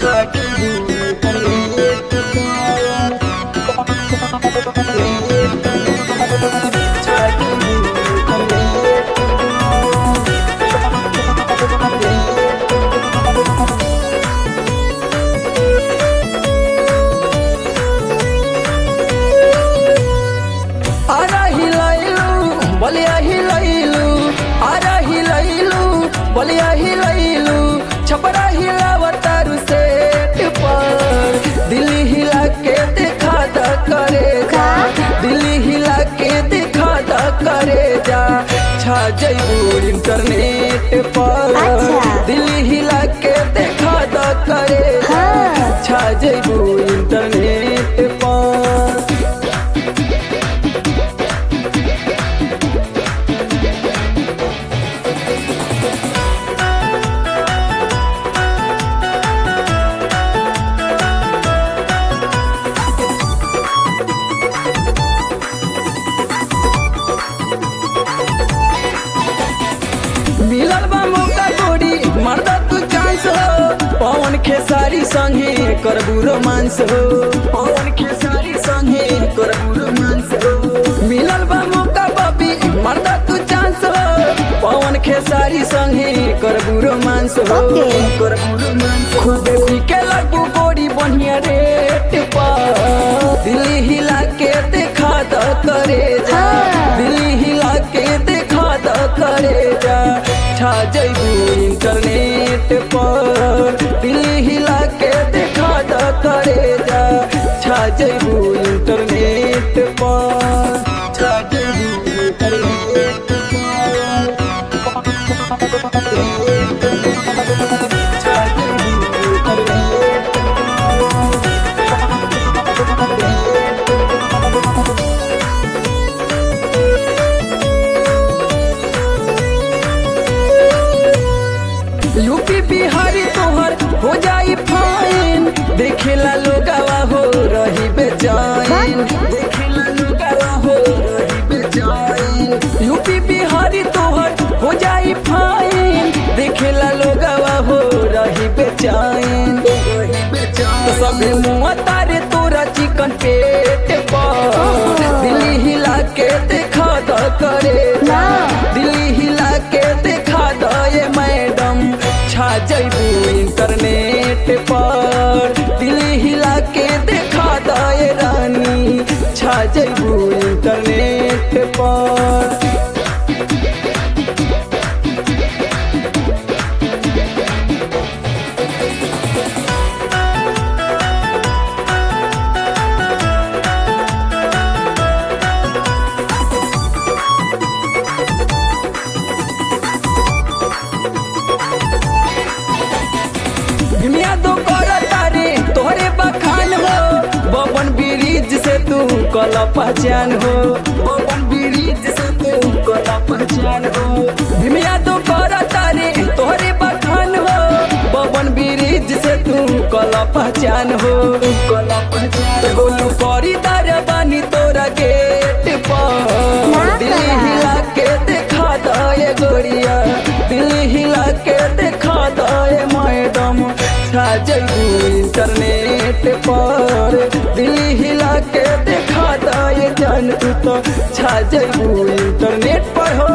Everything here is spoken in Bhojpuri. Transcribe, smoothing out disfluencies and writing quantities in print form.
बलिया हिलैलू छपरा हिलावतारू सेट पर दिल्ली हिला के दिखा द करे जा दिल्ली हिला के दिखा द करे जा छा जइबू इंटरनेट पर दिल्ली हिला के दिखा द करे जा छा जइबू इंटरनेट पर मिलल बा मौका गोरी मर्दा तू चांस हो पवन खेसारी संगे करबू रोमांस हो पवन खेसारी संगे करबू रोमांस हो मिलल बा मौका बबी मर्दा तू चांस हो पवन खेसारी संगे करबू रोमांस हो करबू रोमांस खूबे पीके लगू गोरी बढ़िया रेट पर दिल्ली हिला के दिखा द करे जा दिल्ली हिला के दिखा द करे जा छा जइबू इंटरनेट पर दिल्ली हिला के दिखा द करे जा छा जइबू इंटरनेट पर छा जइबू इंटरनेट यूपी बिहारी तोहर हो जाई फाइन देखेला लोगावा हो रही बेचैन देखेला लोगावा हो रही बेचैन यूपी बिहारी तोहर हो जाई फाइन देखेला लोगावा हो रही बेचैन तो सबे मुँह तारे तोरा चिकन पेट पर दिल्ली हिला के दिखा द करे दिल्ली हिला के दिखा द ये मैडम छा जइबू इंटरनेट पर दिल्ली हिला के दिखा द ये रानी छा जइबू इंटरनेट पर तोहरे बखान हो बबन ब्रिज से तू कल पहचान हो बबन ब्रिज से तू कल पहचान हो भीमिया तो कर तारे तोहरे बखान हो बबन ब्रिज से तू कल पहचान हो कल पहचान गोलू करी दरबानी तोरा गेट पर दिल्ली हिला के दिखा द ये गोरिया दिल्ली हिला के दिखा द ये मैडम छा जइबू इंटरनेट पर दिल्ली हिला के दिखा द ये जान तू तो छा जइबू इंटरनेट पर हो